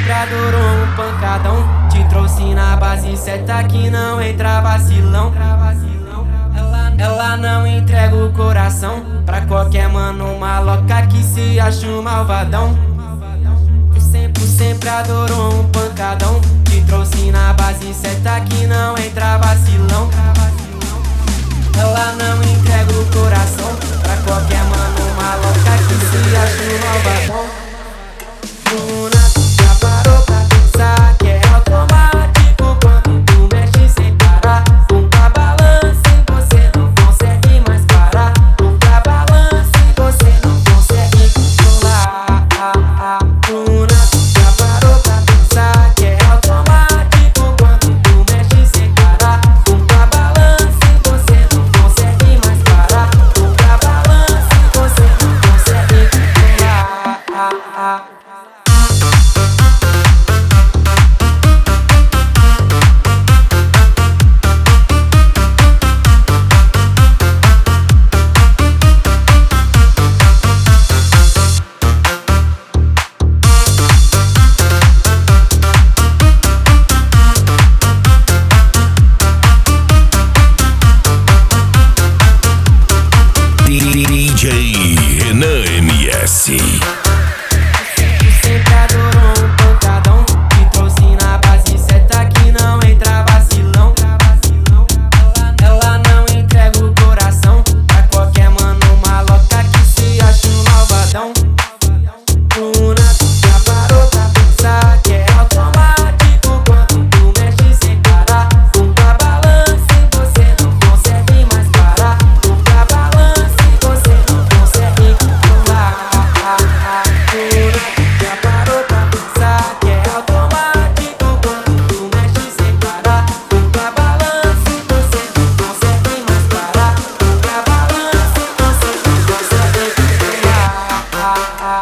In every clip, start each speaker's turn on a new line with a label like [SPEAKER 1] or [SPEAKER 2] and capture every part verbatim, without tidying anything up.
[SPEAKER 1] sempre adorou um pancadão. Te trouxe na base certa que não entra vacilão. Ela, ela não entrega o coração pra qualquer mano maloca que se acha um malvadão. Tu sempre, sempre adorou um pancadão. Te trouxe na base certa que não entra vacilão. Ela não entrega o coração pra qualquer mano maloca que se acha um malvadão. Bruna, já parou pra pensar que é automático quando tu mexe sem parar? Com a balança você não consegue mais parar. Com a balança você não consegue controlar. Bruna, já parou pra pensar que é automático quando tu mexe sem parar? Com a balança você não consegue mais parar. Com a balança você não consegue controlar.
[SPEAKER 2] D J Renan M S.
[SPEAKER 1] Sempre adorou um pancadão. Te trouxe na base certa que não entra vacilão. Ela não entrega o coração pra qualquer mano maloca que se acha um malvadão. Bruna, já parou pra pensar que é automático quando tu mexe sem parar? Com a balança você não consegue mais parar. Com a balança você não consegue controlar. Bruna, já parou pra pensar que é automático quando tu mexe sem parar? Com a balança você não consegue mais parar. Com a balança você não consegue controlar.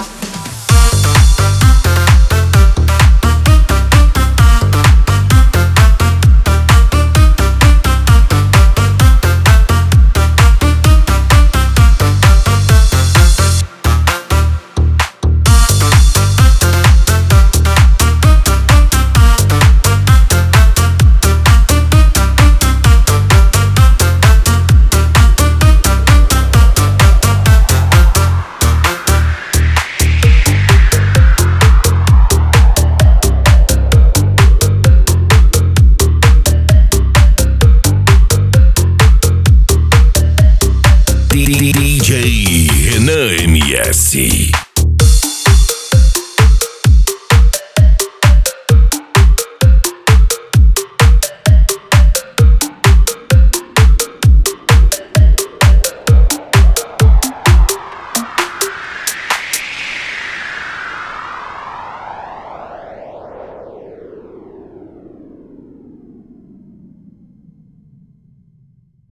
[SPEAKER 2] D J Renan M S.